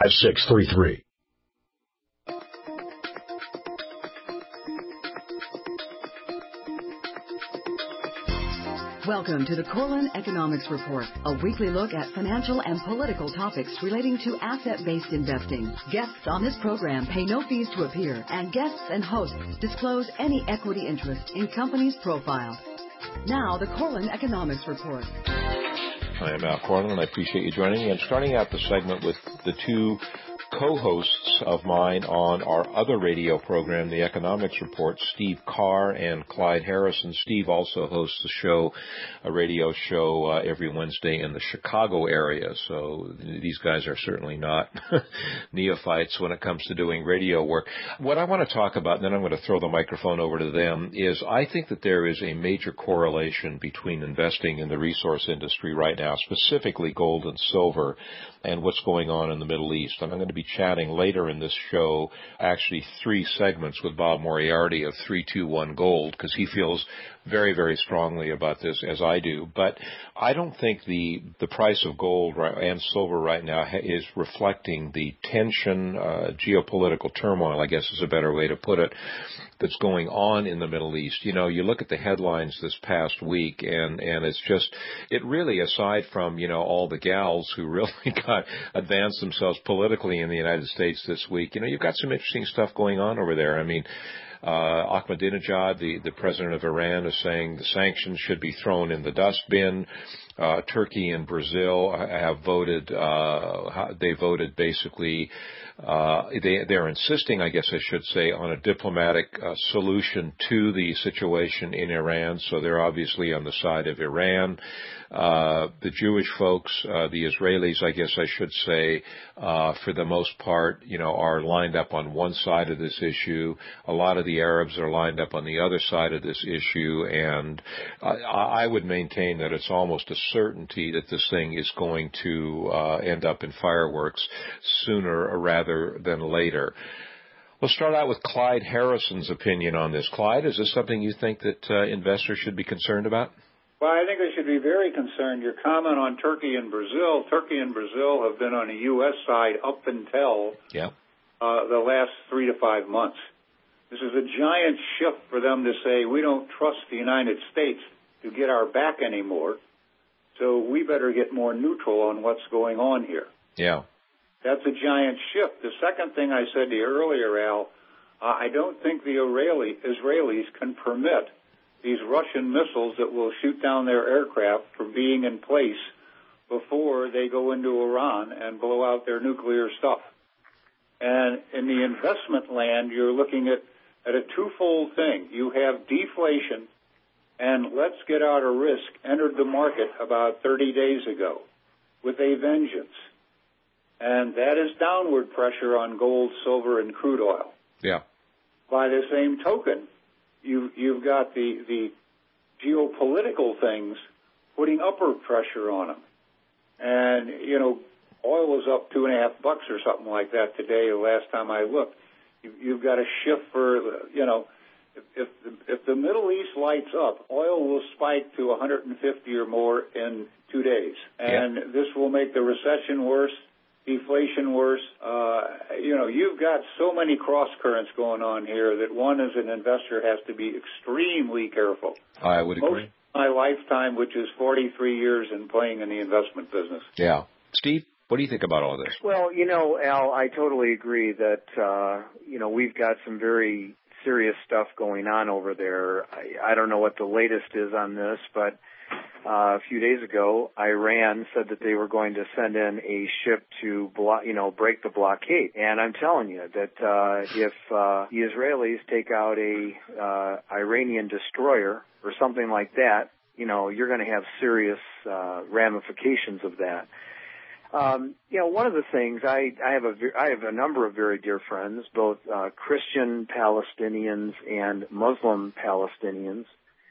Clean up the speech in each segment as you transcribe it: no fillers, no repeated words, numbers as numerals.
5633. Welcome to the Corlin Economics Report, a weekly look at financial and political topics relating to asset-based investing. Guests on this program pay no fees to appear, and guests and hosts disclose any equity interest in companies' profiles. Now, the Corlin Economics Report. I am Al Corlin, and I appreciate you joining me. I'm starting out the segment with the two co-hosts of mine on our other radio program, the Economics Report, Steve Carr and Clyde Harrison. Steve also hosts a radio show every Wednesday in the Chicago area, so these guys are certainly not neophytes when it comes to doing radio work. What I want to talk about, and then I'm going to throw the microphone over to them, is I think that there is a major correlation between investing in the resource industry right now, specifically gold and silver, and what's going on in the Middle East. And I'm going to be chatting later in this show, actually 3 segments with Bob Moriarty of 321 Gold, because he feels very, very strongly about this, as I do. But I don't think the price of gold and silver right now is reflecting the tension, geopolitical turmoil, I guess is a better way to put it, that's going on in the Middle East. You know, you look at the headlines this past week, and it's just, it really, aside from, you know, all the gals who really advanced themselves politically in the United States this week, you know, you've got some interesting stuff going on over there. I mean, Ahmadinejad, the president of Iran, is saying the sanctions should be thrown in the dustbin. Turkey and Brazil have voted. They voted basically. They're insisting, I guess I should say, on a diplomatic solution to the situation in Iran. So they're obviously on the side of Iran. The Jewish folks, the Israelis, I guess I should say, for the most part, you know, are lined up on one side of this issue. A lot of the Arabs are lined up on the other side of this issue, and I would maintain that it's almost a certainty that this thing is going to end up in fireworks sooner rather than later. We'll start out with Clyde Harrison's opinion on this. Clyde, is this something you think that investors should be concerned about? Well, I think they should be very concerned. Your comment on Turkey and Brazil have been on the U.S. side up until the last 3 to 5 months. This is a giant shift for them to say, we don't trust the United States to get our back anymore, so we better get more neutral on what's going on here. Yeah. That's a giant shift. The second thing I said to you earlier, Al, I don't think the Israelis can permit these Russian missiles that will shoot down their aircraft from being in place before they go into Iran and blow out their nuclear stuff. And in the investment land, you're looking at a twofold thing. You have deflation, and let's get out of risk entered the market about 30 days ago with a vengeance. And that is downward pressure on gold, silver, and crude oil. Yeah. By the same token, you've got the geopolitical things putting upward pressure on them. And, you know, oil was up $2.50 or something like that today, the last time I looked. You've got a shift for, you know, if the Middle East lights up, oil will spike to 150 or more in 2 days. And this will make the recession worse, deflation worse. You know, you've got so many cross currents going on here that one as an investor has to be extremely careful. I would agree. Most of my lifetime, which is 43 years in playing in the investment business. Yeah. Steve, what do you think about all this? Well, you know, Al, I totally agree that, you know, we've got some very serious stuff going on over there. I don't know what the latest is on this, but a few days ago, Iran said that they were going to send in a ship to, break the blockade. And I'm telling you that if the Israelis take out a Iranian destroyer or something like that, you know, you're going to have serious ramifications of that. You know, one of the things I have a number of very dear friends, both Christian Palestinians and Muslim Palestinians.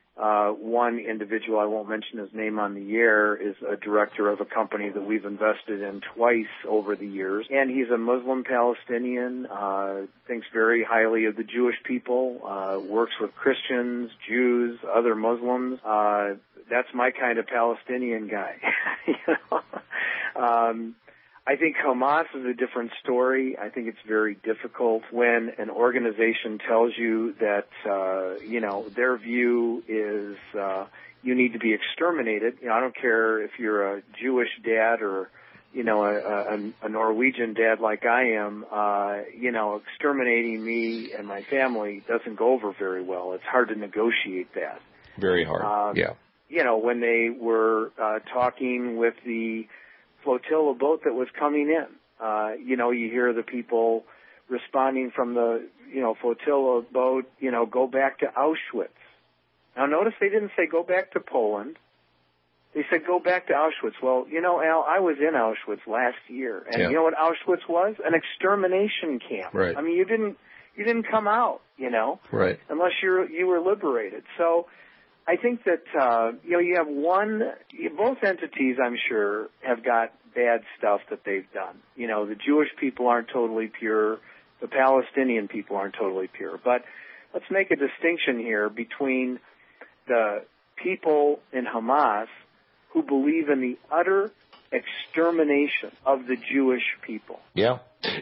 One individual, I won't mention his name on the air, is a director of a company that we've invested in twice over the years. And he's a Muslim Palestinian, thinks very highly of the Jewish people, works with Christians, Jews, other Muslims. That's my kind of Palestinian guy. You know? I think Hamas is a different story. I think it's very difficult when an organization tells you that, their view is you need to be exterminated. I don't care if you're a Jewish dad or, a Norwegian dad like I am, exterminating me and my family doesn't go over very well. It's hard to negotiate that. Very hard, yeah. When they were talking with the flotilla boat that was coming in, you hear the people responding from the, flotilla boat, go back to Auschwitz. Now, notice they didn't say go back to Poland. They said go back to Auschwitz. Well, Al, I was in Auschwitz last year, and you know what Auschwitz was? An extermination camp. Right. I mean, you didn't come out, right, unless you were liberated. So I think that you have both entities, I'm sure, have got bad stuff that they've done. The Jewish people aren't totally pure. The Palestinian people aren't totally pure. But let's make a distinction here between the people in Hamas who believe in the utter extermination of the Jewish people. Yeah.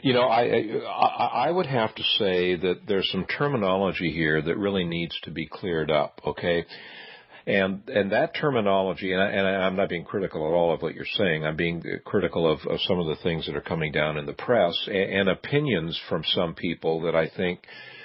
I would have to say that there's some terminology here that really needs to be cleared up, okay? And that terminology, and I'm not being critical at all of what you're saying. I'm being critical of some of the things that are coming down in the press and opinions from some people that I think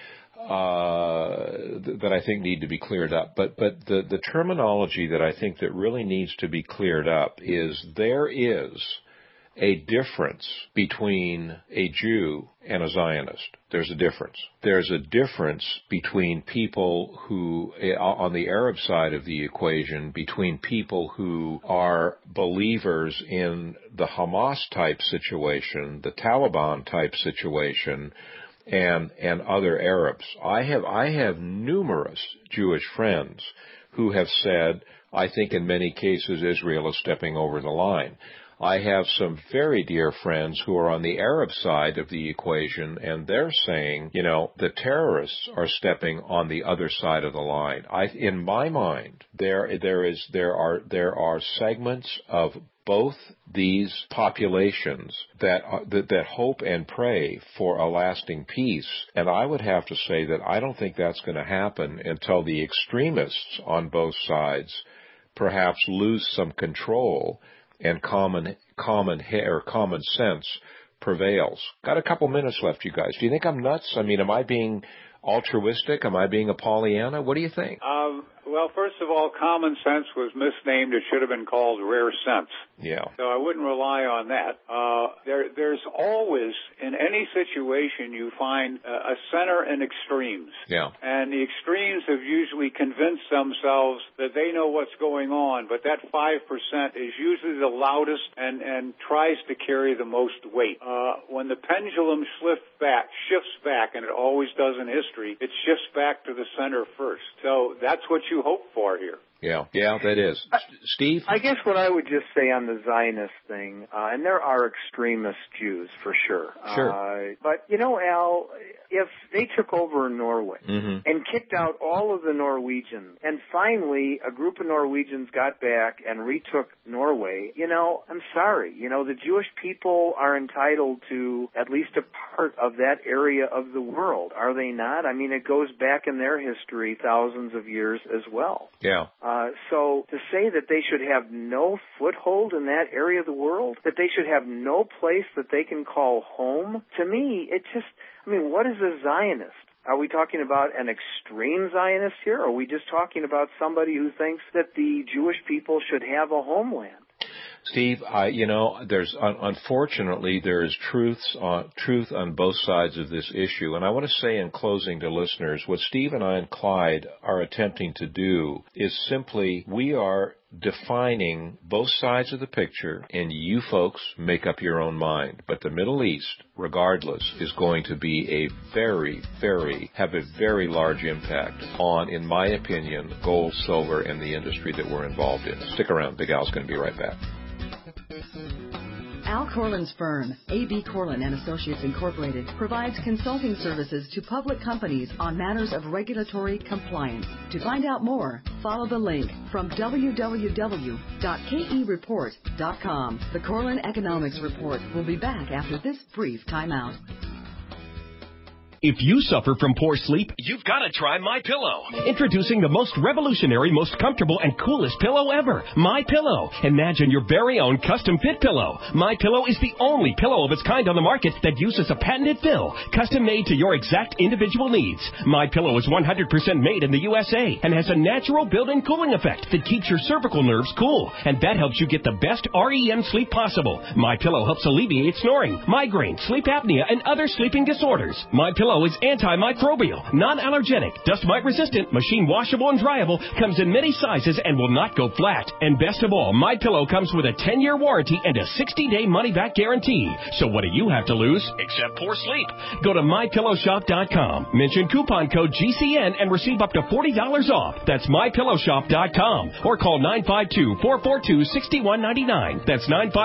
need to be cleared up. But the terminology that I think that really needs to be cleared up is there is a difference between a Jew and a Zionist. There's a difference. There's a difference between people who, on the Arab side of the equation, between people who are believers in the Hamas type situation, the Taliban type situation, and other Arabs. I have numerous Jewish friends who have said, I think in many cases Israel is stepping over the line. I have some very dear friends who are on the Arab side of the equation, and they're saying, the terrorists are stepping on the other side of the line. In my mind, there are segments of both these populations that hope and pray for a lasting peace, and I would have to say that I don't think that's going to happen until the extremists on both sides perhaps lose some control and common sense prevails. Got a couple minutes left, you guys. Do you think I'm nuts? I mean, am I being altruistic? Am I being a Pollyanna? What do you think? Well, first of all, common sense was misnamed. It should have been called rare sense. Yeah. So I wouldn't rely on that. There's always, in any situation, you find a center and extremes. Yeah. And the extremes have usually convinced themselves that they know what's going on, but that 5% is usually the loudest and tries to carry the most weight. When the pendulum shifts back, and it always does in history, it shifts back to the center first. So that's what you hope for here. Yeah, that is. Steve? I guess what I would just say on the Zionist thing, and there are extremist Jews for sure. Sure. But, Al, if they took over Norway and kicked out all of the Norwegians, and finally a group of Norwegians got back and retook Norway, I'm sorry. The Jewish people are entitled to at least a part of that area of the world, are they not? I mean, it goes back in their history thousands of years as well. Yeah. So to say that they should have no foothold in that area of the world, that they should have no place that they can call home, to me, what is a Zionist? Are we talking about an extreme Zionist here, or are we just talking about somebody who thinks that the Jewish people should have a homeland? Steve, unfortunately, there is truth on both sides of this issue. And I want to say in closing to listeners, what Steve and I and Clyde are attempting to do is simply, we are defining both sides of the picture, and you folks make up your own mind. But the Middle East, regardless, is going to be have a very large impact on, in my opinion, gold, silver, and the industry that we're involved in. Stick around. Big Al's going to be right back. Al Corlin's firm, A.B. Corlin & Associates Incorporated, provides consulting services to public companies on matters of regulatory compliance. To find out more, follow the link from www.kereport.com. The Corlin Economics Report will be back after this brief timeout. If you suffer from poor sleep, you've got to try MyPillow. Introducing the most revolutionary, most comfortable, and coolest pillow ever, MyPillow. Imagine your very own custom-fit pillow. MyPillow is the only pillow of its kind on the market that uses a patented fill, custom-made to your exact individual needs. MyPillow is 100% made in the USA and has a natural built-in cooling effect that keeps your cervical nerves cool, and that helps you get the best REM sleep possible. MyPillow helps alleviate snoring, migraine, sleep apnea, and other sleeping disorders. MyPillow is antimicrobial, non-allergenic, dust mite resistant, machine washable and dryable, comes in many sizes and will not go flat. And best of all, MyPillow comes with a 10-year warranty and a 60-day money-back guarantee. So what do you have to lose except poor sleep? Go to MyPillowShop.com, mention coupon code GCN and receive up to $40 off. That's MyPillowShop.com or call 952-442-6199. That's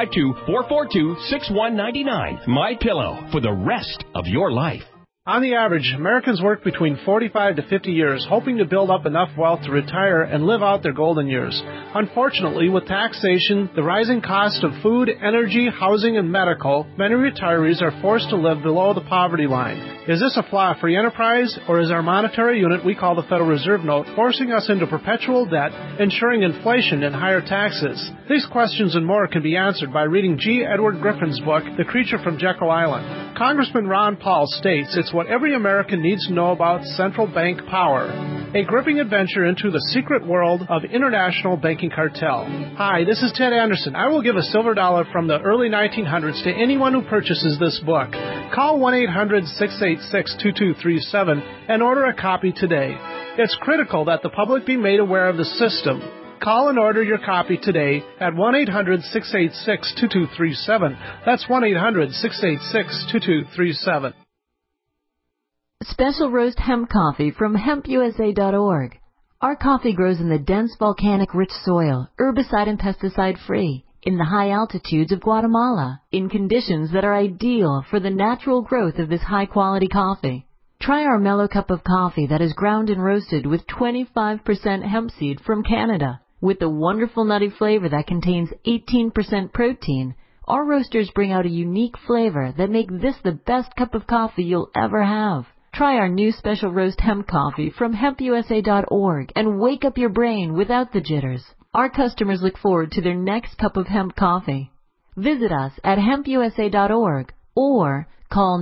952-442-6199. MyPillow for the rest of your life. On the average, Americans work between 45 to 50 years, hoping to build up enough wealth to retire and live out their golden years. Unfortunately, with taxation, the rising cost of food, energy, housing, and medical, many retirees are forced to live below the poverty line. Is this a flaw of free enterprise, or is our monetary unit we call the Federal Reserve Note forcing us into perpetual debt, ensuring inflation and higher taxes? These questions and more can be answered by reading G. Edward Griffin's book, The Creature from Jekyll Island. Congressman Ron Paul states it's what every American needs to know about central bank power. A gripping adventure into the secret world of international banking cartel. Hi, this is Ted Anderson. I will give a silver dollar from the early 1900s to anyone who purchases this book. Call 1-800-686-2237 and order a copy today. It's critical that the public be made aware of the system. Call and order your copy today at 1-800-686-2237. That's 1-800-686-2237. Special roast hemp coffee from hempusa.org. Our coffee grows in the dense volcanic rich soil, herbicide and pesticide free, in the high altitudes of Guatemala, in conditions that are ideal for the natural growth of this high quality coffee. Try our mellow cup of coffee that is ground and roasted with 25% hemp seed from Canada. With the wonderful nutty flavor that contains 18% protein, our roasters bring out a unique flavor that make this the best cup of coffee you'll ever have. Try our new special roast hemp coffee from hempusa.org and wake up your brain without the jitters. Our customers look forward to their next cup of hemp coffee. Visit us at hempusa.org or call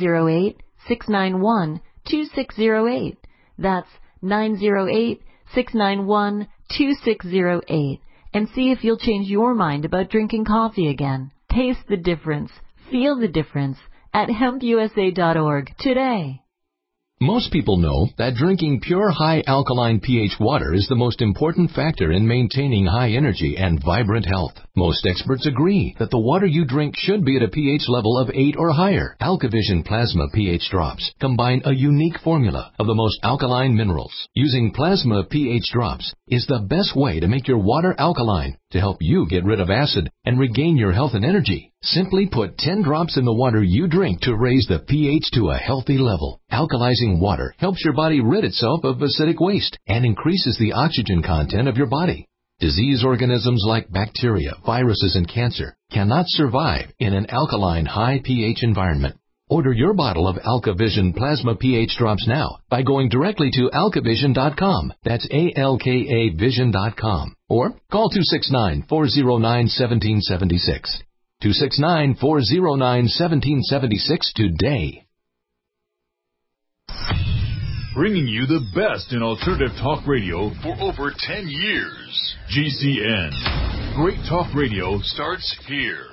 908-691-2608. That's 908-691-2608 and see if you'll change your mind about drinking coffee again. Taste the difference. Feel the difference at hempusa.org today. Most people know that drinking pure high alkaline pH water is the most important factor in maintaining high energy and vibrant health. Most experts agree that the water you drink should be at a pH level of 8 or higher. AlkaVision Plasma pH drops combine a unique formula of the most alkaline minerals. Using Plasma pH drops is the best way to make your water alkaline to help you get rid of acid and regain your health and energy. Simply put 10 drops in the water you drink to raise the pH to a healthy level. Alkalizing water helps your body rid itself of acidic waste and increases the oxygen content of your body. Disease organisms like bacteria, viruses, and cancer cannot survive in an alkaline high pH environment. Order your bottle of AlkaVision Plasma pH drops now by going directly to alkavision.com. That's ALKAvision.com. Or call 269-409-1776. 269-409-1776 today. Bringing you the best in alternative talk radio for over 10 years. GCN. Great talk radio starts here.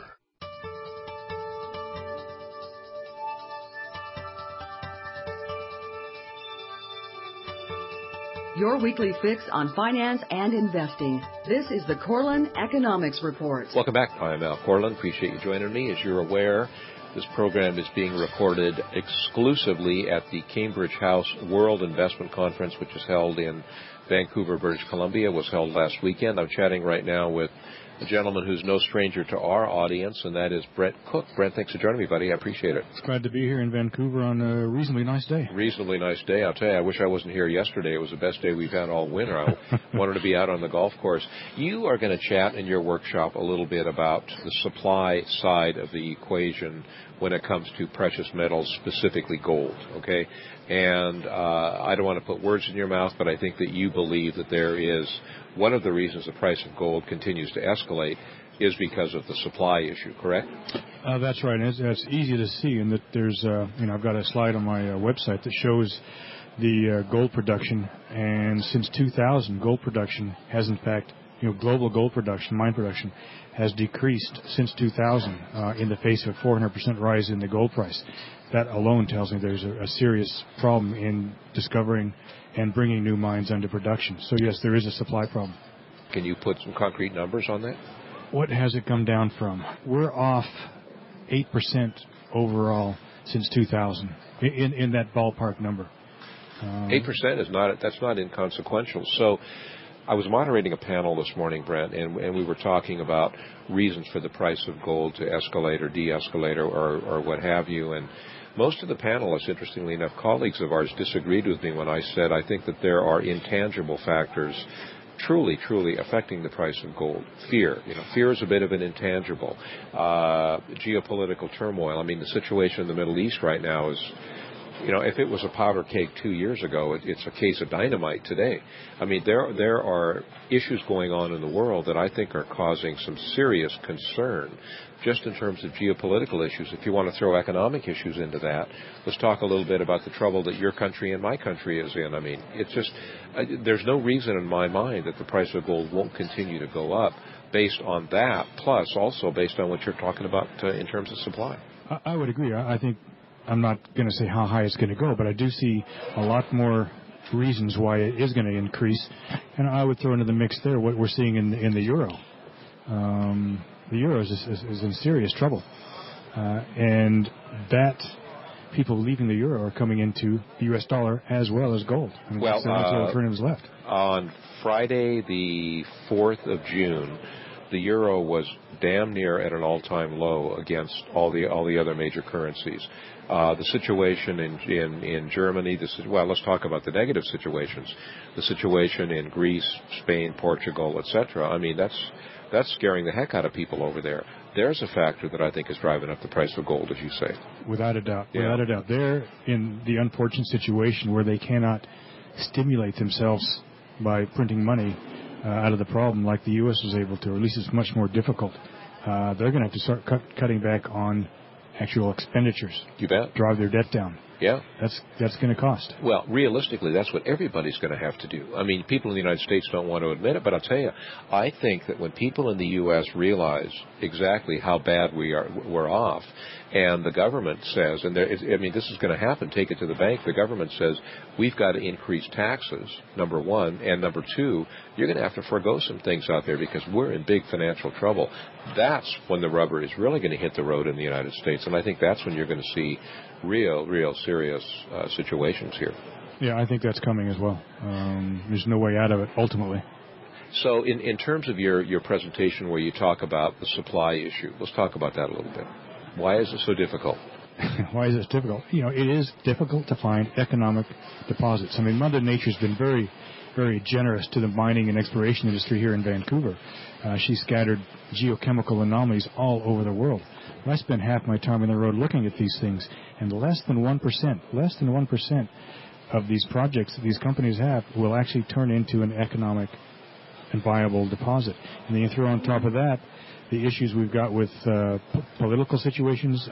Your weekly fix on finance and investing. This is the Corlin Economics Report. Welcome back. I'm Al Corlin. Appreciate you joining me. As you're aware, this program is being recorded exclusively at the Cambridge House World Investment Conference, which is held in Vancouver, British Columbia. It was held last weekend. I'm chatting right now with a gentleman who's no stranger to our audience, and that is Brent Cook. Brent, thanks for joining me, buddy. I appreciate it. It's glad to be here in Vancouver on a reasonably nice day. Reasonably nice day. I'll tell you, I wish I wasn't here yesterday. It was the best day we've had all winter. I wanted to be out on the golf course. You are going to chat in your workshop a little bit about the supply side of the equation when it comes to precious metals, specifically gold, okay? And I don't want to put words in your mouth, but I think that you believe that there is one of the reasons the price of gold continues to escalate is because of the supply issue, correct? That's right. And it's easy to see in that there's, I've got a slide on my website that shows the gold production, and since 2000, gold production has in fact, global gold production, mine production, has decreased since 2000 in the face of a 400% rise in the gold price. That alone tells me there's a serious problem in discovering and bringing new mines under production. So yes, there is a supply problem. Can you put some concrete numbers on that? What has it come down from? We're off 8% overall since 2000 in that ballpark number. 8% is not inconsequential. So I was moderating a panel this morning, Brent, and we were talking about reasons for the price of gold to escalate or de-escalate or what have you. And most of the panelists, interestingly enough, colleagues of ours, disagreed with me when I said I think that there are intangible factors truly affecting the price of gold. Fear. Fear is a bit of an intangible. Geopolitical turmoil. I mean, the situation in the Middle East right now is, if it was a powder cake 2 years ago, it's a case of dynamite today. I mean, there are issues going on in the world that I think are causing some serious concern just in terms of geopolitical issues. If you want to throw economic issues into that, let's talk a little bit about the trouble that your country and my country is in. I mean, it's just, there's no reason in my mind that the price of gold won't continue to go up based on that, plus also based on what you're talking about in terms of supply. I would agree. I think I'm not going to say how high it's going to go, but I do see a lot more reasons why it is going to increase. And I would throw into the mix there what we're seeing in the euro. The euro is in serious trouble. And that people leaving the euro are coming into the U.S. dollar as well as gold. I mean, that's the alternatives left. On Friday, the 4th of June, the euro was damn near at an all-time low against all the other major currencies. The situation in Germany, let's talk about the negative situations. The situation in Greece, Spain, Portugal, etc. I mean, that's scaring the heck out of people over there. There's a factor that I think is driving up the price of gold, as you say. Without a doubt. Yeah. Without a doubt. They're in the unfortunate situation where they cannot stimulate themselves by printing money out of the problem like the U.S. was able to, or at least it's much more difficult. They're going to have to start cutting back on actual expenditures. You bet. Drive their debt down. Yeah. That's going to cost. Well, realistically, that's what everybody's going to have to do. I mean, people in the United States don't want to admit it, but I'll tell you, I think that when people in the U.S. realize exactly how bad we're off, and the government says, and this is going to happen, take it to the bank, the government says, we've got to increase taxes, number one, and number two, you're going to have to forego some things out there because we're in big financial trouble. That's when the rubber is really going to hit the road in the United States, and I think that's when you're going to see real serious situations here. Yeah, I think that's coming as well. There's no way out of it, ultimately. So in terms of your presentation where you talk about the supply issue, let's talk about that a little bit. Why is it so difficult? Why is it difficult? It is difficult to find economic deposits. I mean, Mother Nature's been very, very generous to the mining and exploration industry here in Vancouver. She scattered geochemical anomalies all over the world. I spend half my time on the road looking at these things, and less than 1% of these projects that these companies have will actually turn into an economic and viable deposit. And then you throw on top of that the issues we've got with political situations,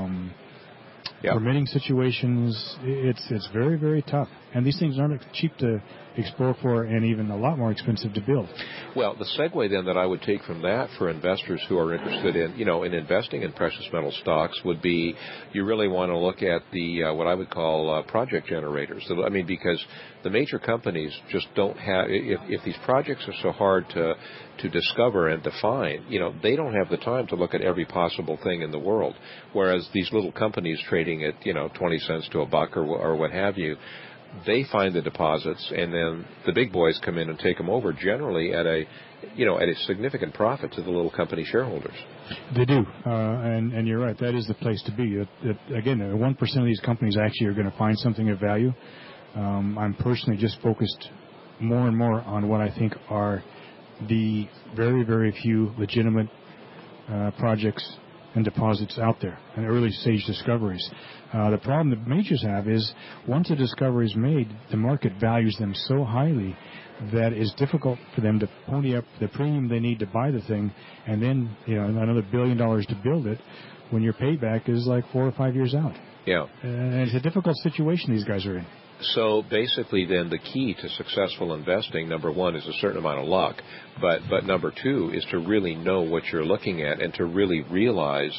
permitting situations. It's very, very tough. And these things aren't cheap to explore for and even a lot more expensive to build. Well, the segue then that I would take from that for investors who are interested in investing in precious metal stocks would be you really want to look at the what I would call project generators. I mean, because the major companies just don't have, if these projects are so hard to discover and define, they don't have the time to look at every possible thing in the world. Whereas these little companies trading at, 20 cents to $1 or what have you, they find the deposits, and then the big boys come in and take them over, generally at a significant profit to the little company shareholders. They do, and you're right. That is the place to be. Again, 1% of these companies actually are going to find something of value. I'm personally just focused more and more on what I think are the very, very few legitimate projects and deposits out there, and early stage discoveries. The problem that majors have is once a discovery is made, the market values them so highly that it's difficult for them to pony up the premium they need to buy the thing, and then another $1 billion to build it when your payback is like 4 or 5 years out. Yeah. And it's a difficult situation these guys are in. So basically then the key to successful investing, number one, is a certain amount of luck, but number two is to really know what you're looking at and to really realize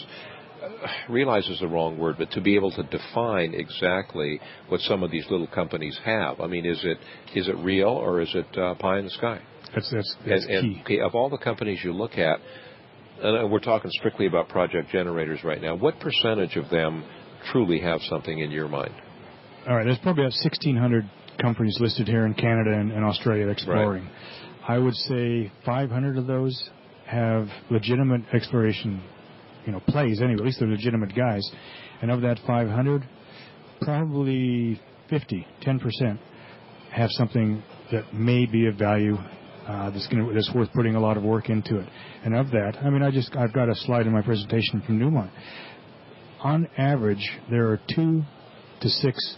is the wrong word, but to be able to define exactly what some of these little companies have. I mean, is it real or is it pie in the sky? That's key. Okay, of all the companies you look at, and we're talking strictly about project generators right now, what percentage of them truly have something in your mind? All right, there's probably about 1,600 companies listed here in Canada and Australia exploring. Right. I would say 500 of those have legitimate exploration, plays anyway. At least they're legitimate guys. And of that 500, probably 10% have something that may be of value that's worth putting a lot of work into it. And of that, I've got a slide in my presentation from Newmont. On average, there are 2 to 6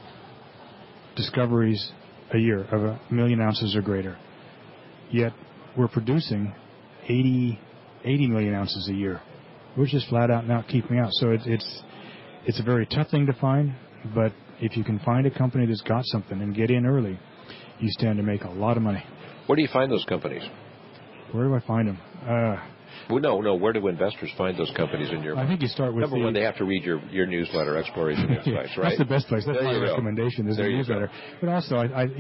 discoveries a year of 1 million ounces or greater. Yet we're producing 80 million ounces a year. We're just flat out not keeping out. So it's a very tough thing to find, but if you can find a company that's got something and get in early, you stand to make a lot of money. Where do you find those companies? Where do I find them? No. Where do investors find those companies in your mind? I think you start with number one, they have to read your newsletter, Exploration Insights, right? That's the best place. That's my recommendation. Is the newsletter. But also,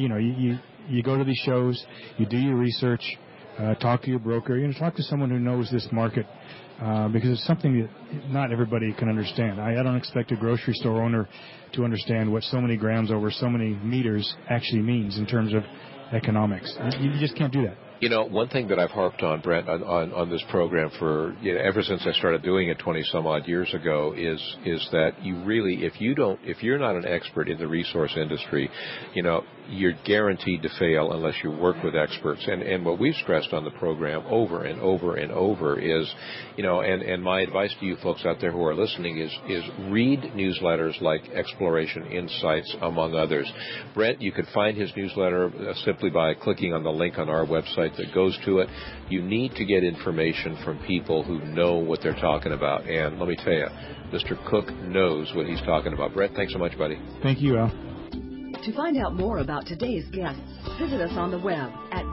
you go to these shows, you do your research, talk to your broker, talk to someone who knows this market, because it's something that not everybody can understand. I don't expect a grocery store owner to understand what so many grams over so many meters actually means in terms of economics. You just can't do that. One thing that I've harped on, Brent, on this program for ever since I started doing it 20 some odd years ago is that you really, if you're not an expert in the resource industry, you're guaranteed to fail unless you work with experts. And what we've stressed on the program over and over and over is, and my advice to you folks out there who are listening is read newsletters like Exploration Insights, among others. Brent, you can find his newsletter simply by clicking on the link on our website that goes to it. You need to get information from people who know what they're talking about. And let me tell you, Mr. Cook knows what he's talking about. Brent, thanks so much, buddy. Thank you, Al. To find out more about today's guests, visit us on the web at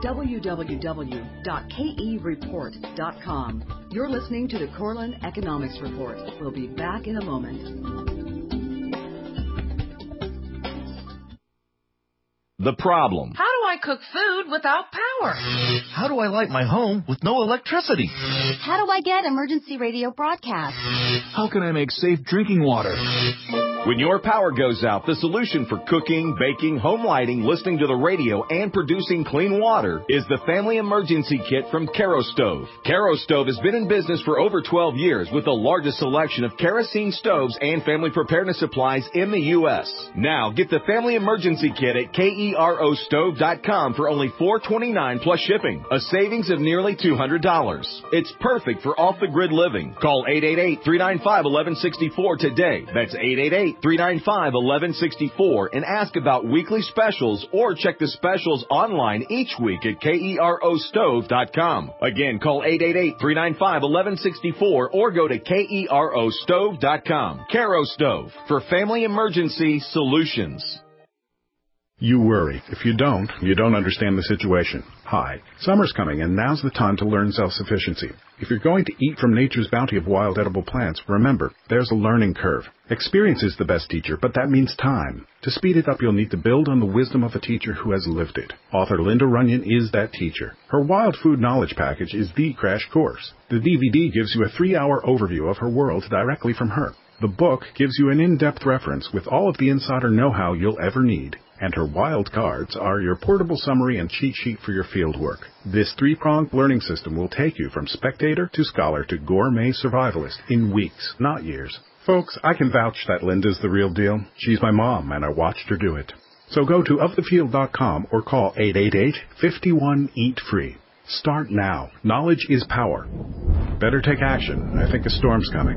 www.kereport.com. You're listening to the Corlin Economics Report. We'll be back in a moment. The problem. How do I cook food without power? How do I light my home with no electricity? How do I get emergency radio broadcasts? How can I make safe drinking water? When your power goes out, the solution for cooking, baking, home lighting, listening to the radio, and producing clean water is the Family Emergency Kit from Kerastove. Kerastove has been in business for over 12 years with the largest selection of kerosene stoves and family preparedness supplies in the U.S. Now, get the Family Emergency Kit at KEROstove.com for only $4.29 plus shipping, a savings of nearly $200. It's perfect for off-the-grid living. Call 888-395-1164 today. That's 888-395-1164 and ask about weekly specials or check the specials online each week at KEROstove.com. Again, call 888-395-1164 or go to KEROstove.com. Kerastove for family emergency solutions. You worry. If you don't understand the situation. Hi, summer's coming and now's the time to learn self-sufficiency. If you're going to eat from nature's bounty of wild edible plants, remember, there's a learning curve. Experience is the best teacher, but that means time. To speed it up, you'll need to build on the wisdom of a teacher who has lived it. Author Linda Runyon is that teacher. Her Wild Food Knowledge Package is the crash course. The DVD gives you a 3-hour overview of her world directly from her. The book gives you an in-depth reference with all of the insider know-how you'll ever need. and her wild cards are your portable summary and cheat sheet for your field work. This 3-pronged learning system will take you from spectator to scholar to gourmet survivalist in weeks, not years. Folks, I can vouch that Linda's the real deal. She's my mom, and I watched her do it. So go to ofthefield.com or call 888-51-EAT-FREE. Start now. Knowledge is power. Better take action. I think a storm's coming.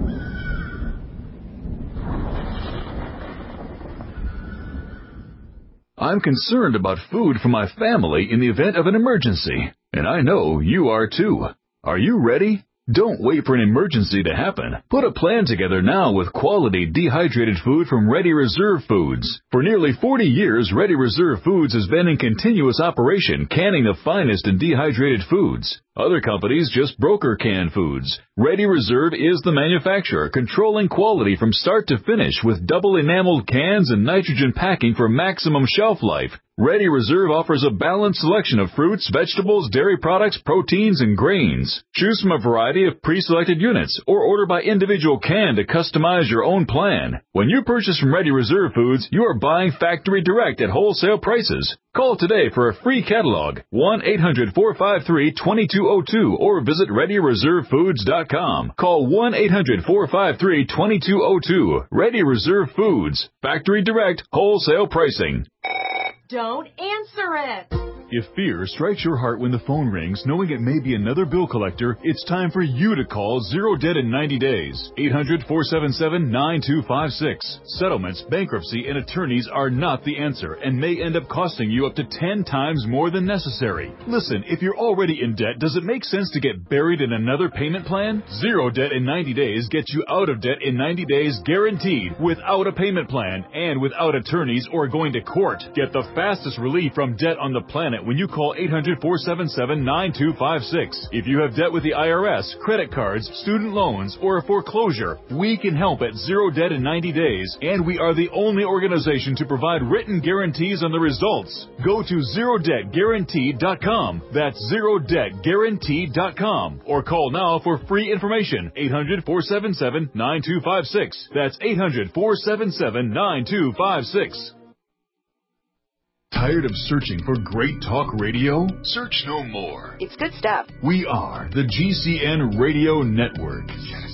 I'm concerned about food for my family in the event of an emergency, and I know you are too. Are you ready? Don't wait for an emergency to happen. Put a plan together now with quality dehydrated food from Ready Reserve Foods. For nearly 40 years, Ready Reserve Foods has been in continuous operation, canning the finest in dehydrated foods. Other companies just broker canned foods. Ready Reserve is the manufacturer, controlling quality from start to finish with double enameled cans and nitrogen packing for maximum shelf life. Ready Reserve offers a balanced selection of fruits, vegetables, dairy products, proteins, and grains. Choose from a variety of pre-selected units or order by individual can to customize your own plan. When you purchase from Ready Reserve Foods, you are buying factory direct at wholesale prices. Call today for a free catalog, 1-800-453-2202, or visit ReadyReserveFoods.com. Call 1-800-453-2202. Ready Reserve Foods. Factory direct, wholesale pricing. Don't answer it. If fear strikes your heart when the phone rings, knowing it may be another bill collector, it's time for you to call Zero Debt in 90 days. 800-477-9256. Settlements, bankruptcy, and attorneys are not the answer and may end up costing you up to 10 times more than necessary. Listen, if you're already in debt, does it make sense to get buried in another payment plan? Zero Debt in 90 days gets you out of debt in 90 days guaranteed, without a payment plan and without attorneys or going to court. Get the fastest relief from debt on the planet when you call 800-477-9256. If you have debt with the IRS, credit cards, student loans, or a foreclosure, we can help at Zero Debt in 90 days, and we are the only organization to provide written guarantees on the results. Go to ZeroDebtGuaranteed.com. That's ZeroDebtGuaranteed.com. Or call now for free information. 800-477-9256. That's 800-477-9256. Tired of searching for great talk radio? Search no more. It's good stuff. We are the GCN Radio Network.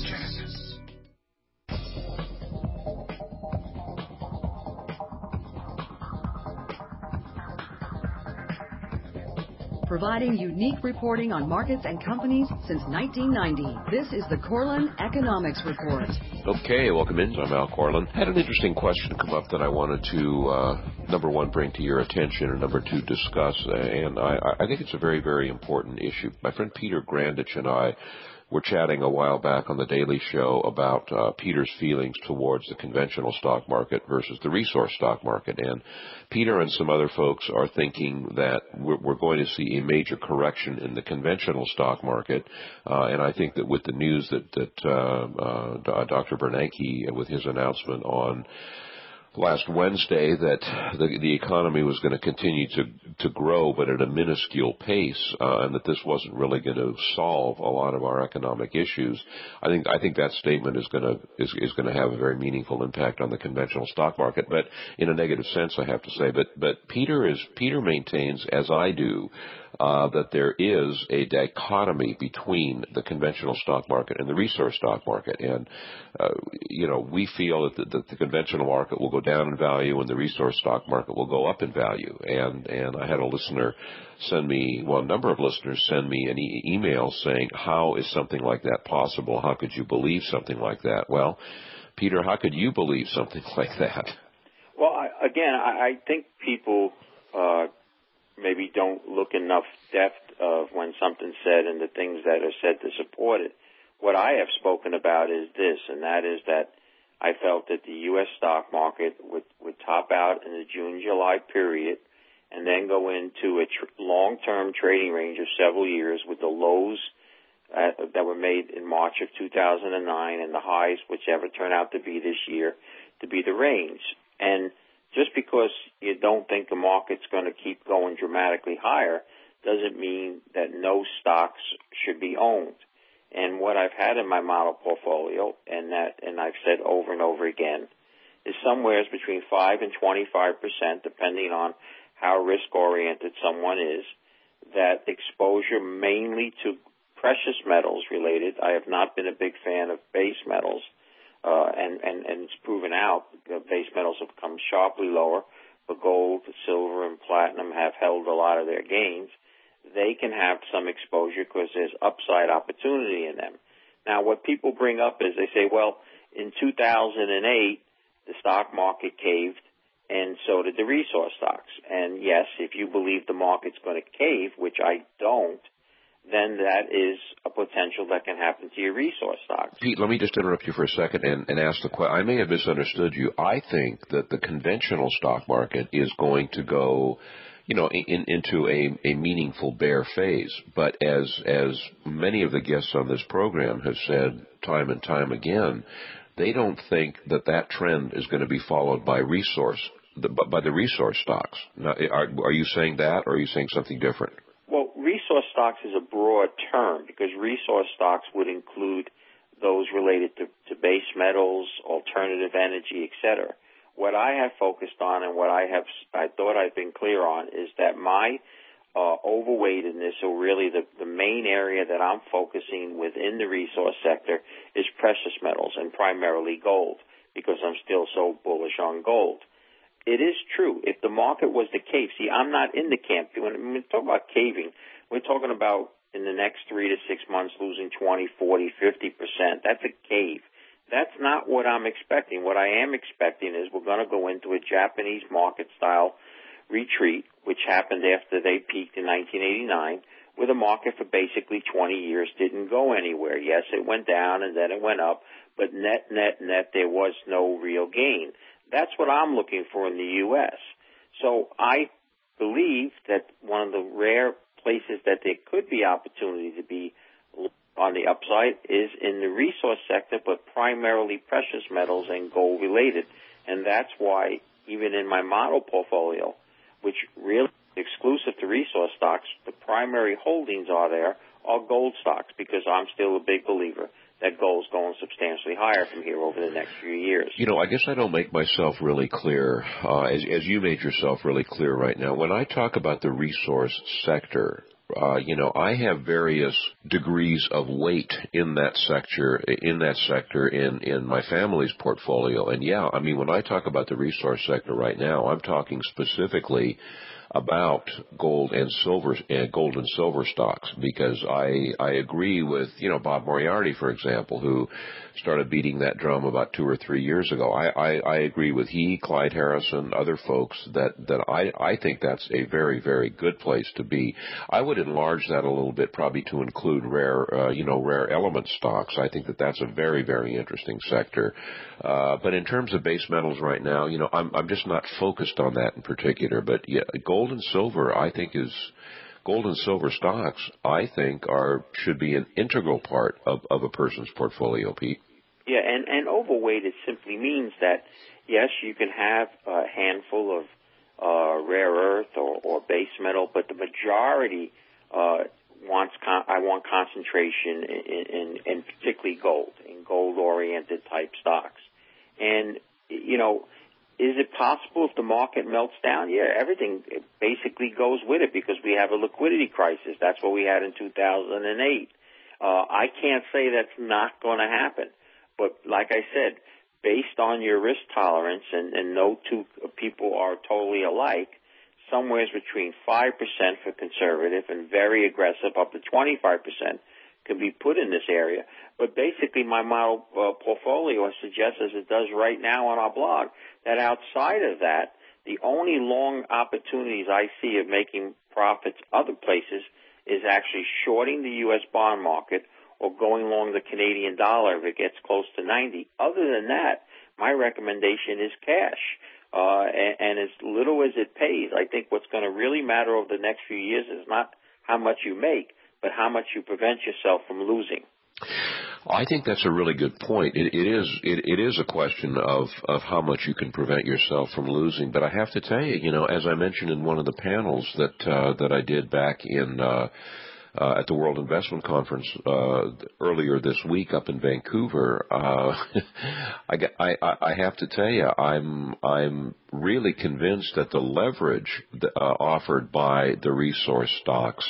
Providing unique reporting on markets and companies since 1990. This is the Corlin Economics Report. Okay, welcome in. I'm Al Corlin. Had an interesting question come up that I wanted to, number one, bring to your attention, and number two, discuss. And I think it's a very, very important issue. My friend Peter Grandich and I were chatting a while back on the Daily Show about Peter's feelings towards the conventional stock market versus the resource stock market. And Peter and some other folks are thinking that we're going to see a major correction in the conventional stock market. And I think that with the news that Dr. Bernanke, with his announcement on last Wednesday that the economy was going to continue to grow, but at a minuscule pace, and that this wasn't really going to solve a lot of our economic issues. I think that statement is going to have a very meaningful impact on the conventional stock market, but in a negative sense, I have to say. But Peter maintains, as I do, that there is a dichotomy between the conventional stock market and the resource stock market. And, we feel that the conventional market will go down in value and the resource stock market will go up in value. And I had a number of listeners send me an email saying, how is something like that possible? How could you believe something like that? Well, Peter, how could you believe something like that? Well, I think people maybe don't look enough depth of when something's said and the things that are said to support it. What I have spoken about is this, and that is that I felt that the U.S. stock market would top out in the June-July period and then go into a long-term trading range of several years with the lows that were made in March of 2009 and the highs, whichever turn out to be this year, to be the range. And just because you don't think the market's going to keep going dramatically higher doesn't mean that no stocks should be owned. And what I've had in my model portfolio, and I've said over and over again, is somewhere between 5 and 25%, depending on how risk-oriented someone is, that exposure mainly to precious metals related. I have not been a big fan of base metals, and it's proven out base metals have come sharply lower, but gold, silver, and platinum have held a lot of their gains. They can have some exposure because there's upside opportunity in them. Now, what people bring up is they say, well, in 2008, the stock market caved, and so did the resource stocks. And yes, if you believe the market's going to cave, which I don't, then that is a potential that can happen to your resource stocks. Pete, let me just interrupt you for a second and ask the question. I may have misunderstood you. I think that the conventional stock market is going to go, into a meaningful bear phase. But as many of the guests on this program have said time and time again, they don't think that trend is going to be followed by by the resource stocks. Now, are you saying that, or are you saying something different? Well, resource stocks is a broad term because resource stocks would include those related to base metals, alternative energy, et cetera. What I have focused on and what I thought I've been clear on is that my overweightedness, or really the main area that I'm focusing within the resource sector, is precious metals and primarily gold, because I'm still so bullish on gold. It is true. If the market was to cave, see, I'm not in the camp. When we talk about caving, we're talking about in the next 3 to 6 months losing 20, 40, 50%. That's a cave. That's not what I'm expecting. What I am expecting is we're going to go into a Japanese market-style retreat, which happened after they peaked in 1989, where the market for basically 20 years didn't go anywhere. Yes, it went down and then it went up, but net, there was no real gain. That's what I'm looking for in the U.S. So I believe that one of the rare places that there could be opportunity to be on the upside is in the resource sector, but primarily precious metals and gold related. And that's why even in my model portfolio, which really is exclusive to resource stocks, the primary holdings are gold stocks, because I'm still a big believer that gold's going substantially higher from here over the next few years. I guess I don't make myself really clear, as you made yourself really clear right now. When I talk about the resource sector, I have various degrees of weight in that sector in my family's portfolio. And when I talk about the resource sector right now, I'm talking specifically about gold and silver stocks, because I agree with Bob Moriarty, for example, who started beating that drum about 2 or 3 years ago. I agree with Clyde Harrison, other folks that I think that's a very, very good place to be. I would enlarge that a little bit, probably to include rare element stocks. I think that's a very, very interesting sector. But in terms of base metals right now, I'm just not focused on that in particular. But gold and silver, gold and silver stocks, I think, should be an integral part of a person's portfolio, Pete. Yeah, and overweighted simply means that, yes, you can have a handful of rare earth or base metal, but the majority I want concentration in particularly gold, in gold-oriented type stocks. And, is it possible if the market melts down? Yeah, everything basically goes with it, because we have a liquidity crisis. That's what we had in 2008. I can't say that's not going to happen. But like I said, based on your risk tolerance, and no two people are totally alike, somewhere between 5% for conservative and very aggressive, up to 25%, can be put in this area. But basically my model portfolio suggests, as it does right now on our blog, that outside of that, the only long opportunities I see of making profits other places is actually shorting the U.S. bond market or going long the Canadian dollar if it gets close to 90. Other than that, my recommendation is cash. And as little as it pays, I think what's going to really matter over the next few years is not how much you make, but how much you prevent yourself from losing. I think that's a really good point. It is a question of how much you can prevent yourself from losing. But I have to tell you, as I mentioned in one of the panels that I did back in at the World Investment Conference earlier this week up in Vancouver. I have to tell you, I'm really convinced that the leverage offered by the resource stocks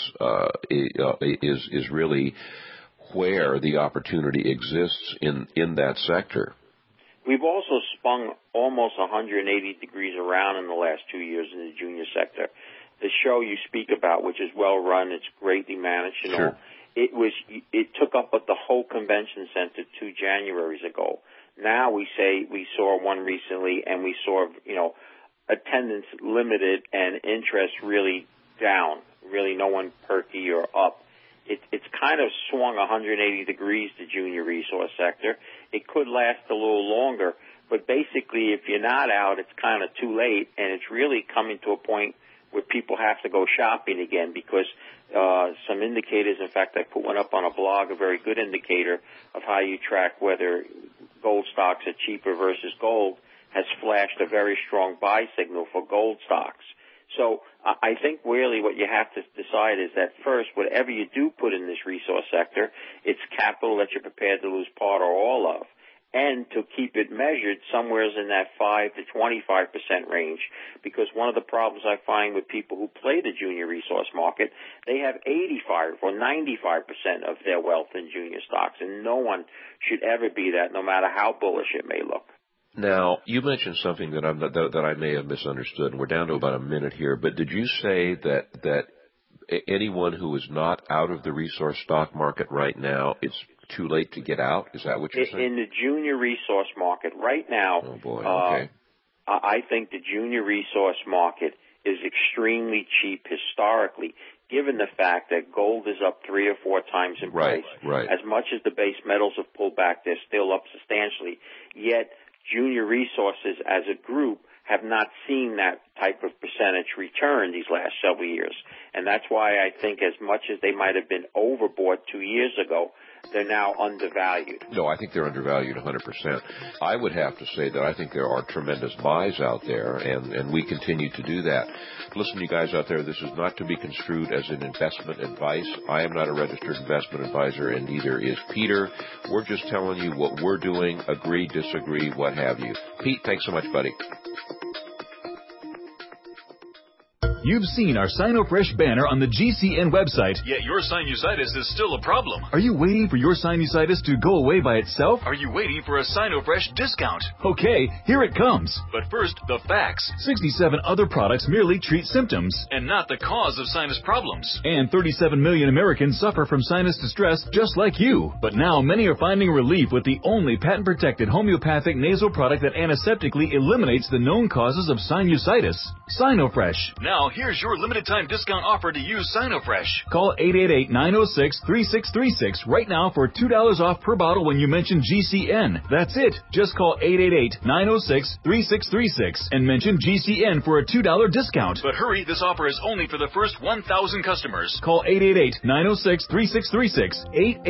is really where the opportunity exists in that sector. We've also spun almost 180 degrees around in the last 2 years in the junior sector. The show you speak about, which is well run, it's greatly managed, Sure. It took up the whole convention center 2 Januaries ago. Now we saw one recently, and we saw, attendance limited and interest really down. Really no one perky or up. It's kind of swung 180 degrees, the junior resource sector. It could last a little longer, but basically if you're not out, it's kind of too late, and it's really coming to a point where people have to go shopping again because some indicators, in fact, I put one up on a blog, a very good indicator of how you track whether gold stocks are cheaper versus gold, has flashed a very strong buy signal for gold stocks. So I think really what you have to decide is that first, whatever you do put in this resource sector, it's capital that you're prepared to lose part or all of, and to keep it measured somewhere in that 5 to 25% range. Because one of the problems I find with people who play the junior resource market, they have 85 or 95% of their wealth in junior stocks, and no one should ever be that, no matter how bullish it may look. Now, you mentioned something that I may have misunderstood, and we're down to about a minute here, but did you say that anyone who is not out of the resource stock market right now, it's too late to get out? Is that what you're saying? In the junior resource market right now, oh boy, okay. I think the junior resource market is extremely cheap historically, given the fact that gold is up 3 or 4 times in price. Right. As much as the base metals have pulled back, they're still up substantially. Yet junior resources as a group have not seen that type of percentage return these last several years. And that's why I think as much as they might have been overbought 2 years ago, they're now undervalued. No, I think they're undervalued 100%. I would have to say that I think there are tremendous buys out there, and we continue to do that. Listen, you guys out there, this is not to be construed as an investment advice. I am not a registered investment advisor, and neither is Peter. We're just telling you what we're doing, agree, disagree, what have you. Pete, thanks so much, buddy. You've seen our SinoFresh banner on the GCN website. Yet your sinusitis is still a problem. Are you waiting for your sinusitis to go away by itself? Are you waiting for a SinoFresh discount? Okay, here it comes. But first, the facts. 67 other products merely treat symptoms and not the cause of sinus problems. And 37 million Americans suffer from sinus distress just like you. But now many are finding relief with the only patent-protected homeopathic nasal product that antiseptically eliminates the known causes of sinusitis. SinoFresh. Now, here's your limited-time discount offer to use SinoFresh. Call 888-906-3636 right now for $2 off per bottle when you mention GCN. That's it. Just call 888-906-3636 and mention GCN for a $2 discount. But hurry, this offer is only for the first 1,000 customers. Call 888-906-3636.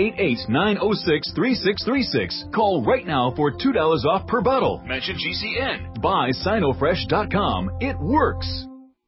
888-906-3636. Call right now for $2 off per bottle. Mention GCN. Buy SinoFresh.com. It works.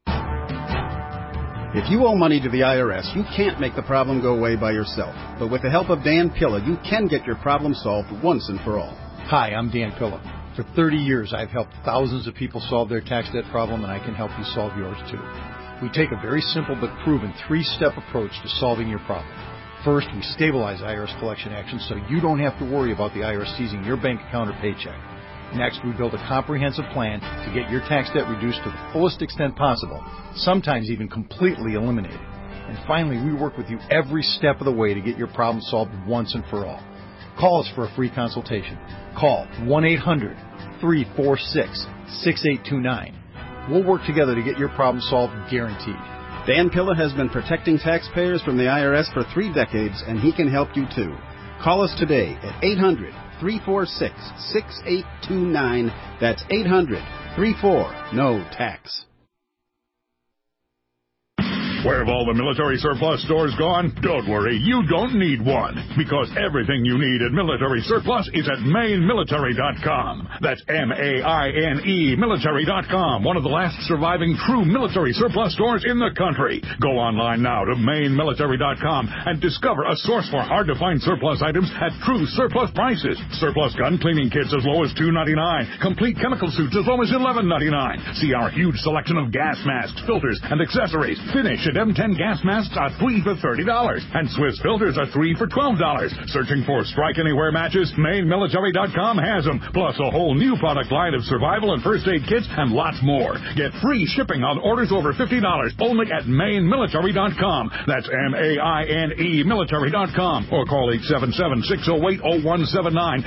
If you owe money to the IRS, you can't make the problem go away by yourself. But with the help of Dan Pilla, you can get your problem solved once and for all. Hi, I'm Dan Pilla. For 30 years, I've helped thousands of people solve their tax debt problem, and I can help you solve yours too. We take a very simple but proven 3-step approach to solving your problem. First, we stabilize IRS collection actions so you don't have to worry about the IRS seizing your bank account or paycheck. Next, we build a comprehensive plan to get your tax debt reduced to the fullest extent possible, sometimes even completely eliminated. And finally, we work with you every step of the way to get your problem solved once and for all. Call us for a free consultation. Call 1-800-346-6829. We'll work together to get your problem solved, guaranteed. Dan Pilla has been protecting taxpayers from the IRS for 3 decades, and he can help you too. Call us today at 800-346-6829. That's 800-34-NO-TAX. Where have all the military surplus stores gone? Don't worry, you don't need one, because everything you need at Military Surplus is at MaineMilitary.com. That's MAINE Military.com, one of the last surviving true military surplus stores in the country. Go online now to MaineMilitary.com and discover a source for hard-to-find surplus items at true surplus prices. Surplus gun cleaning kits as low as $2.99. Complete chemical suits as low as $11.99. See our huge selection of gas masks, filters, and accessories. Finish at M10 gas masks are 3 for $30, and Swiss filters are 3 for $12. Searching for Strike Anywhere matches? MaineMilitary.com has them, plus a whole new product line of survival and first aid kits and lots more. Get free shipping on orders over $50 only at MaineMilitary.com. That's MAINE Military.com, or call 877-608-0179,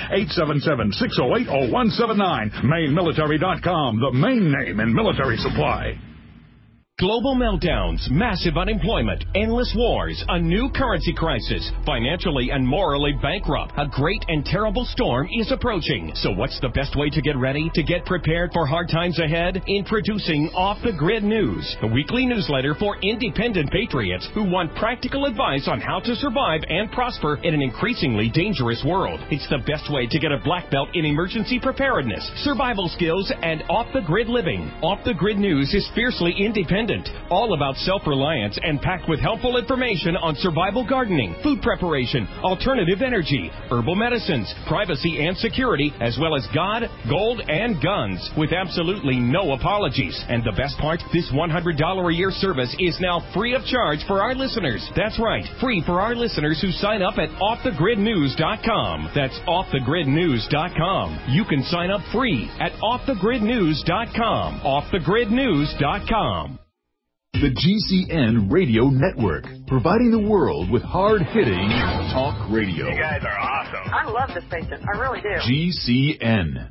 877-608-0179. MaineMilitary.com, the main name in military supply. Global meltdowns, massive unemployment, endless wars, a new currency crisis, financially and morally bankrupt. A great and terrible storm is approaching. So what's the best way to get ready, to get prepared for hard times ahead? Introducing Off the Grid News, a weekly newsletter for independent patriots who want practical advice on how to survive and prosper in an increasingly dangerous world. It's the best way to get a black belt in emergency preparedness, survival skills, and off-the-grid living. Off the Grid News is fiercely independent, all about self-reliance, and packed with helpful information on survival gardening, food preparation, alternative energy, herbal medicines, privacy and security, as well as God, gold, and guns, with absolutely no apologies. And the best part, this $100 a year service is now free of charge for our listeners. That's right, free for our listeners who sign up at offthegridnews.com. That's offthegridnews.com. You can sign up free at offthegridnews.com. offthegridnews.com. The GCN Radio Network, providing the world with hard-hitting talk radio. You guys are awesome. I love this station. I really do. GCN.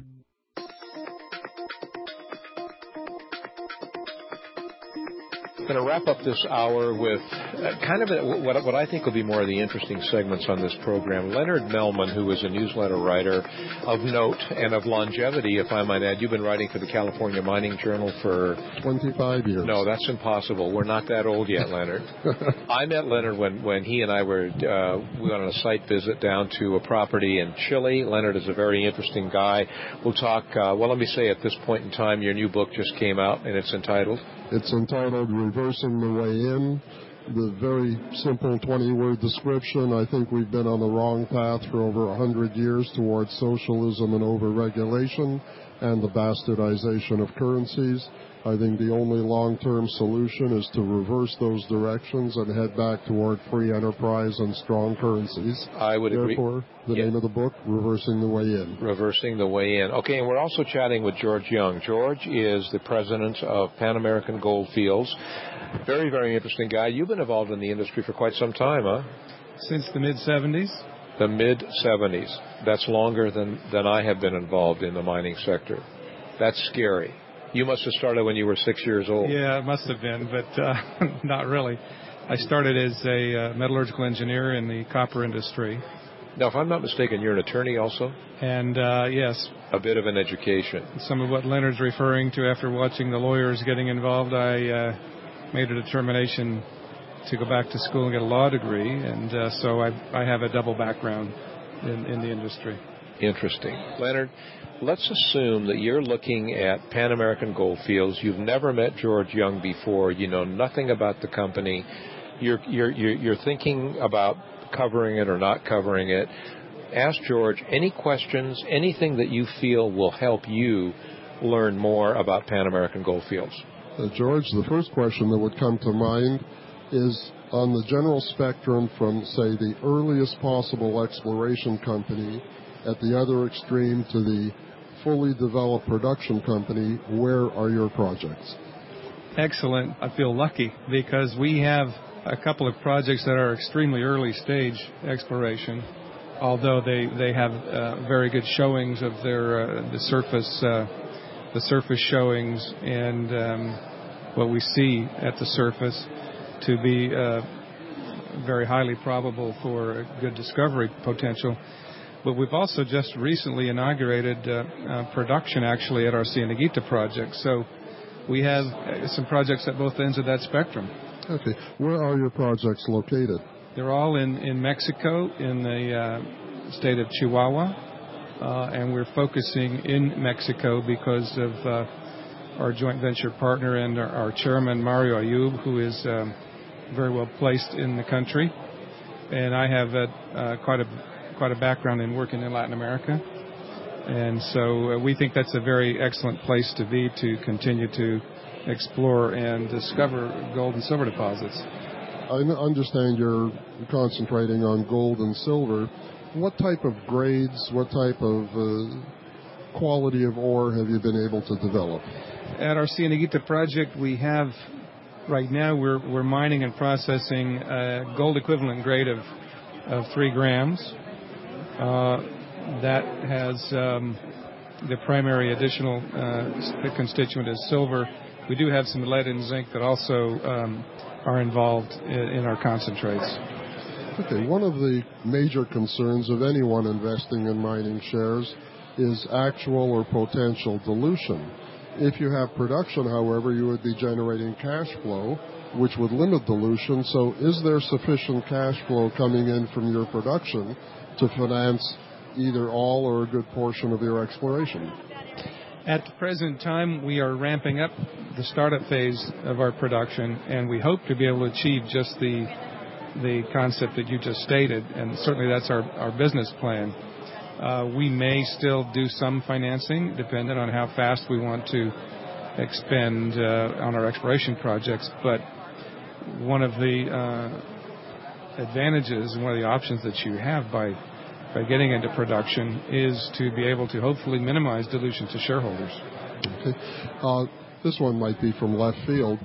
I'm going to wrap up this hour with kind of what I think will be more of the interesting segments on this program. Leonard Mellman, who is a newsletter writer of note and of longevity, if I might add. You've been writing for the California Mining Journal for 25 years. No, that's impossible. We're not that old yet, Leonard. I met Leonard when he and I we went on a site visit down to a property in Chile. Leonard is a very interesting guy. We'll talk, let me say at this point in time, your new book just came out, and it's entitled? It's entitled Reversing the Way In. The very simple 20-word description. I think we've been on the wrong path for over 100 years towards socialism and over-regulation and the bastardization of currencies. I think the only long-term solution is to reverse those directions and head back toward free enterprise and strong currencies. I would agree. Therefore, the name of the book, Reversing the Way In. Reversing the Way In. Okay, and we're also chatting with George Young. George is the president of Pan American Goldfields. Very, very interesting guy. You've been involved in the industry for quite some time, huh? Since the mid-'70s. The mid-'70s. That's longer than I have been involved in the mining sector. That's scary. You must have started when you were 6 years old. Yeah, it must have been, but not really. I started as a metallurgical engineer in the copper industry. Now, if I'm not mistaken, you're an attorney also? And, yes. A bit of an education. Some of what Leonard's referring to after watching the lawyers getting involved, I made a determination to go back to school and get a law degree, and so I have a double background in the industry. Interesting. Leonard, let's assume that you're looking at Pan American Goldfields. You've never met George Young before. You know nothing about the company. You're thinking about covering it or not covering it. Ask George any questions, anything that you feel will help you learn more about Pan American Goldfields. George, the first question that would come to mind is on the general spectrum from, say, the earliest possible exploration company at the other extreme to the fully developed production company, where are your projects? Excellent. I feel lucky because we have a couple of projects that are extremely early stage exploration, although they have very good showings of their the surface showings and what we see at the surface to be very highly probable for a good discovery potential. But we've also just recently inaugurated production actually at our Cieneguita project. So we have some projects at both ends of that spectrum. Okay. Where are your projects located? They're all in Mexico, in the state of Chihuahua, and we're focusing in Mexico because of our joint venture partner and our chairman, Mario Ayub, who is very well placed in the country. And I have quite a background in working in Latin America. And so we think that's a very excellent place to be to continue to explore and discover gold and silver deposits. I understand you're concentrating on gold and silver. What type of grades, what type of quality of ore have you been able to develop? At our Cieneguita project, we have, right now, we're mining and processing a gold equivalent grade of 3 grams. That has the primary additional constituent is silver. We do have some lead and zinc that also are involved in our concentrates. Okay, one of the major concerns of anyone investing in mining shares is actual or potential dilution. If you have production, however, you would be generating cash flow, which would limit dilution. So is there sufficient cash flow coming in from your production to finance either all or a good portion of your exploration? At the present time, we are ramping up the startup phase of our production, and we hope to be able to achieve just the concept that you just stated, and certainly that's our business plan. We may still do some financing, depending on how fast we want to expend on our exploration projects, but one of the advantages and one of the options that you have by getting into production is to be able to hopefully minimize dilution to shareholders. Okay. This one might be from left field.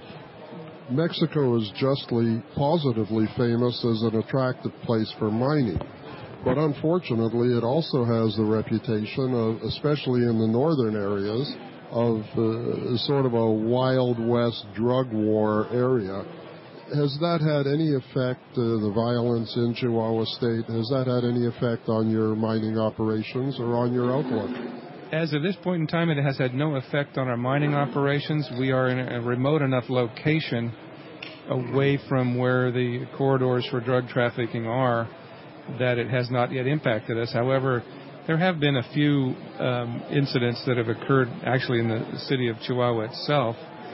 Mexico is justly, positively famous as an attractive place for mining. But unfortunately, it also has the reputation of, especially in the northern areas, of sort of a Wild West drug war area. Has that had any effect, the violence in Chihuahua State, has that had any effect on your mining operations or on your outlook? As of this point in time, it has had no effect on our mining operations. We are in a remote enough location away from where the corridors for drug trafficking are that it has not yet impacted us. However, there have been a few incidents that have occurred actually in the city of Chihuahua itself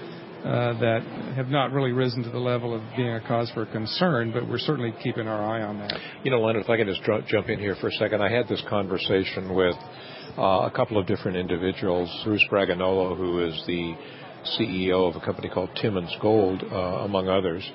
that have not really risen to the level of being a cause for concern, but we're certainly keeping our eye on that. You know, Leonard, if I can just jump in here for a second. I had this conversation with a couple of different individuals, Bruce Braganolo, who is the CEO of a company called Timmins Gold, among others,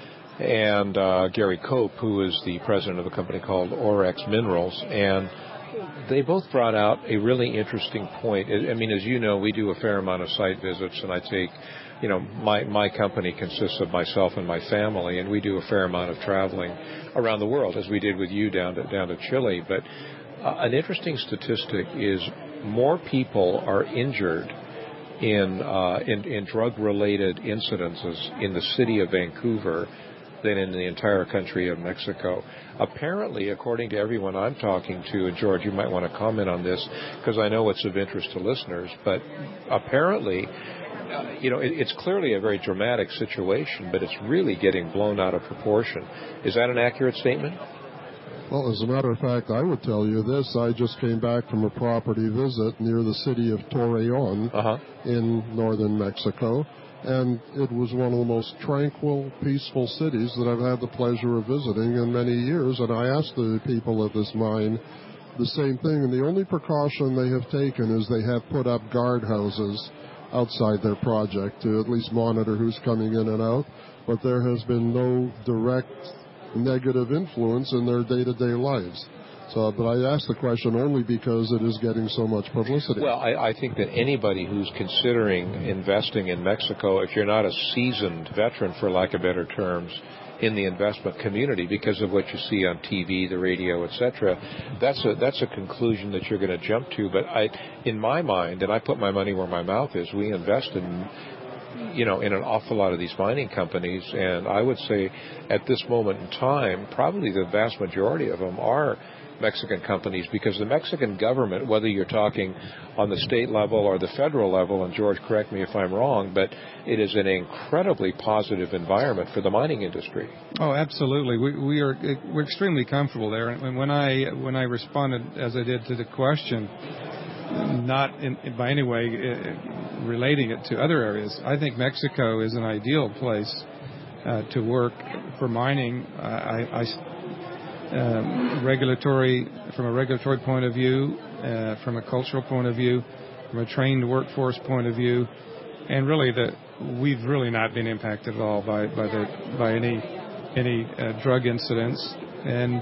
and Gary Cope, who is the president of a company called Orex Minerals, and they both brought out a really interesting point. I mean, as you know, we do a fair amount of site visits, and I take, you know, my company consists of myself and my family, and we do a fair amount of traveling around the world, as we did with you down to Chile. But an interesting statistic is more people are injured in drug-related incidences in the city of Vancouver than in the entire country of Mexico. Apparently, according to everyone I'm talking to, and George, you might want to comment on this because I know it's of interest to listeners, but apparently, you know, it's clearly a very dramatic situation, but it's really getting blown out of proportion. Is that an accurate statement? Well, as a matter of fact, I would tell you this. I just came back from a property visit near the city of Torreon in northern Mexico, and it was one of the most tranquil, peaceful cities that I've had the pleasure of visiting in many years. And I asked the people at this mine the same thing, and the only precaution they have taken is they have put up guardhouses outside their project to at least monitor who's coming in and out, but there has been no direct negative influence in their day-to-day lives. So, but I asked the question only because it is getting so much publicity. Well, I think that anybody who's considering investing in Mexico, if you're not a seasoned veteran, for lack of better terms, in the investment community because of what you see on TV, the radio, etc., that's a conclusion that you're going to jump to. But in my mind, and I put my money where my mouth is, we invest in in an awful lot of these mining companies, and I would say at this moment in time, probably the vast majority of them are Mexican companies, because the Mexican government, whether you're talking on the state level or the federal level, and George, correct me if I'm wrong, but it is an incredibly positive environment for the mining industry. Oh, absolutely. We're extremely comfortable there. And when I responded as I did to the question, not by any way relating it to other areas, I think Mexico is an ideal place to work for mining. From a regulatory point of view, from a cultural point of view, from a trained workforce point of view, and really we've really not been impacted at all by any drug incidents, and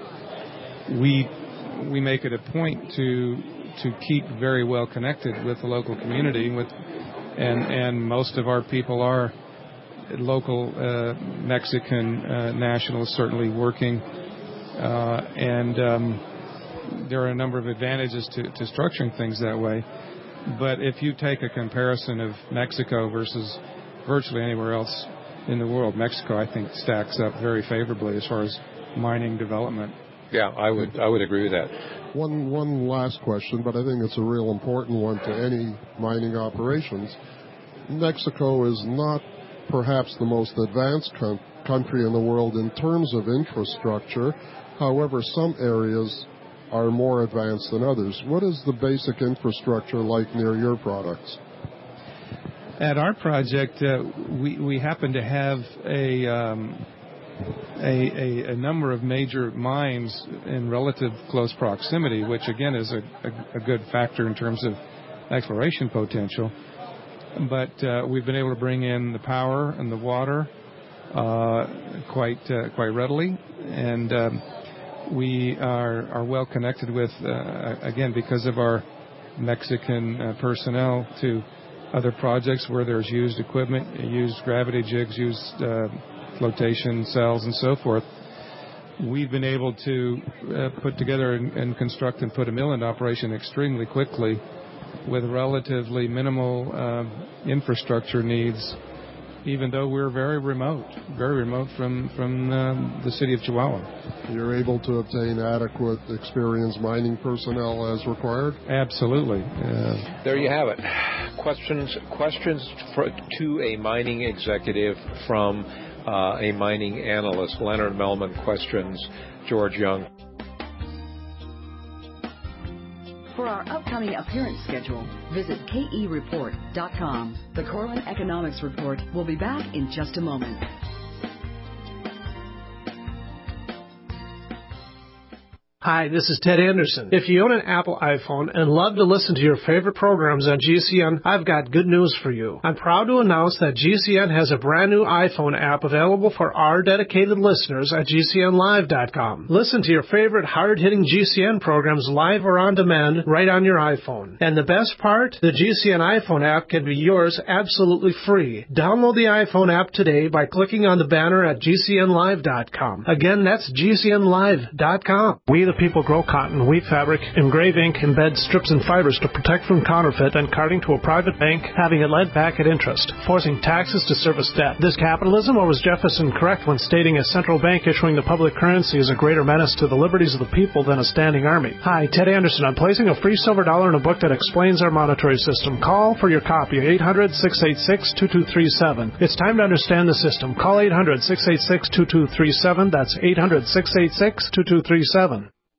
we make it a point to keep very well connected with the local community, and most of our people are local Mexican nationals, certainly working. And there are a number of advantages to structuring things that way. But if you take a comparison of Mexico versus virtually anywhere else in the world, Mexico, I think, stacks up very favorably as far as mining development. Yeah, I would agree with that. One last question, but I think it's a real important one to any mining operations. Mexico is not perhaps the most advanced country in the world in terms of infrastructure. However, some areas are more advanced than others. What is the basic infrastructure like near your products? At our project, we happen to have a number of major mines in relative close proximity, which again is a good factor in terms of exploration potential. But we've been able to bring in the power and the water quite readily, and we are well connected with, again, because of our Mexican personnel, to other projects where there's used equipment, used gravity jigs, used flotation cells, and so forth. We've been able to put together and construct and put a mill into operation extremely quickly with relatively minimal infrastructure needs, even though we're very remote from the city of Chihuahua. You're able to obtain adequate experienced mining personnel as required? Absolutely. There you have it. Questions to a mining executive from a mining analyst. Leonard Melman questions George Young. For our upcoming appearance schedule, visit kereport.com. The Corlin Economics Report will be back in just a moment. Hi, this is Ted Anderson. If you own an Apple iPhone and love to listen to your favorite programs on GCN, I've got good news for you. I'm proud to announce that GCN has a brand new iPhone app available for our dedicated listeners at GCNlive.com. Listen to your favorite hard-hitting GCN programs live or on demand right on your iPhone. And the best part? The GCN iPhone app can be yours absolutely free. Download the iPhone app today by clicking on the banner at GCNlive.com. Again, that's GCNlive.com. We the people grow cotton, weave fabric, engrave ink, embed strips and fibers to protect from counterfeit and carting to a private bank, having it lent back at interest, forcing taxes to service debt. This capitalism, or was Jefferson correct when stating a central bank issuing the public currency is a greater menace to the liberties of the people than a standing army? Hi, Ted Anderson. I'm placing a free silver dollar in a book that explains our monetary system. Call for your copy, 800-686-2237. It's time to understand the system. Call 800-686-2237. That's 800-686-2237.